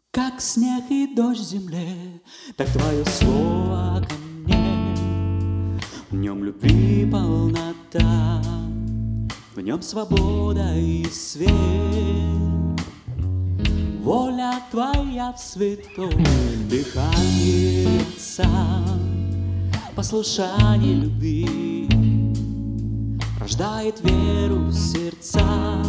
Как снег и дождь в земле, так твое слово ко мне. В нем любви полнота, в нем свобода и свет. Воля твоя в святом дыхании Отца, послушание любви рождает веру в сердца.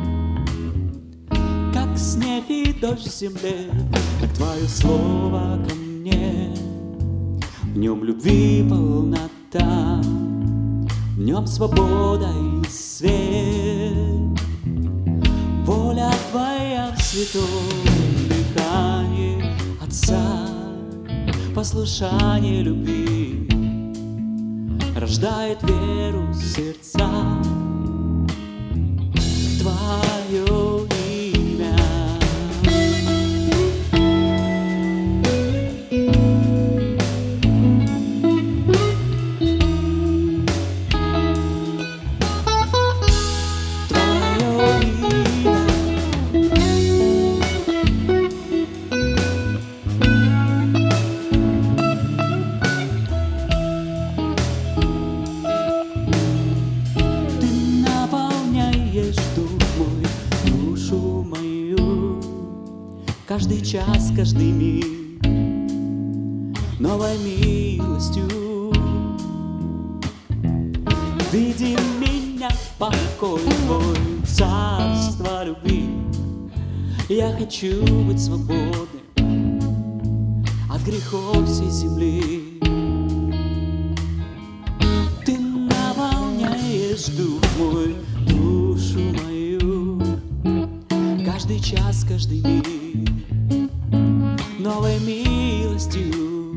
Как снег и дождь в земле, так твое слово ко мне. В нем любви полнота, в нем свобода и свет. Воля твоя в святом дыхании Отца, послушание любви рождает веру в сердца. Твое имя. Твое имя. Ты наполняешь дух мой, душу мою, каждый час, каждый миг новой милостью. Веди меня в покой твой, царство любви. Я хочу быть свободным от грехов всей земли. Ты наполняешь дух мой, душу мою, каждый час, каждый миг новой милостью.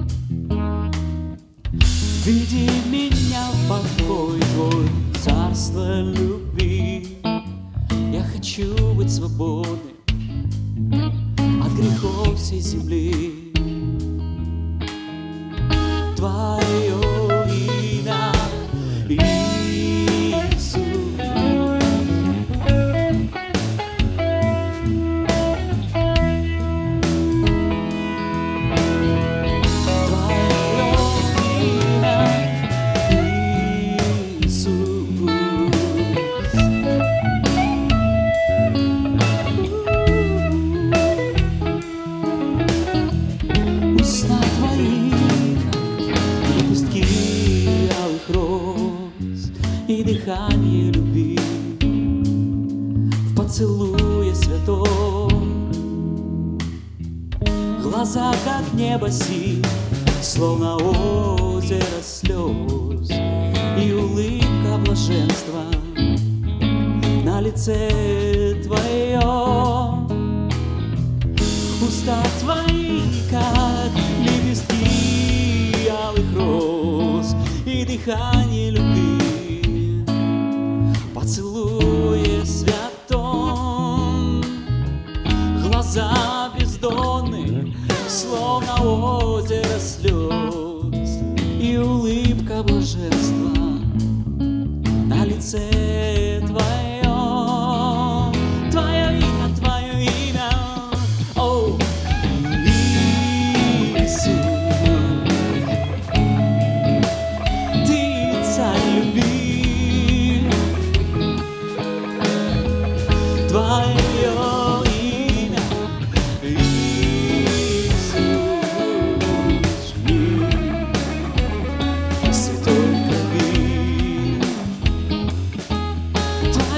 Веди меня в покой твой, царство любви. Я хочу быть свободным от грехов всей земли. Твое имя Иисус. Твое имя Иисус. Уста твои, как лепестки алых роз, и дыхание любви в поцелуе святом. Глаза, как небо синь, словно озеро слез, и улыбка блаженства на лице твоем. Уста твои, как лепестки алых роз, и дыхание любви в поцелуе святом. Глаза бездонны, словно озеро слез, и улыбка блаженства на лице твоем. Твое имя, о, Иисус. Ты царь любви. Твое имя Иисус. Святой крови.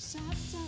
шептать.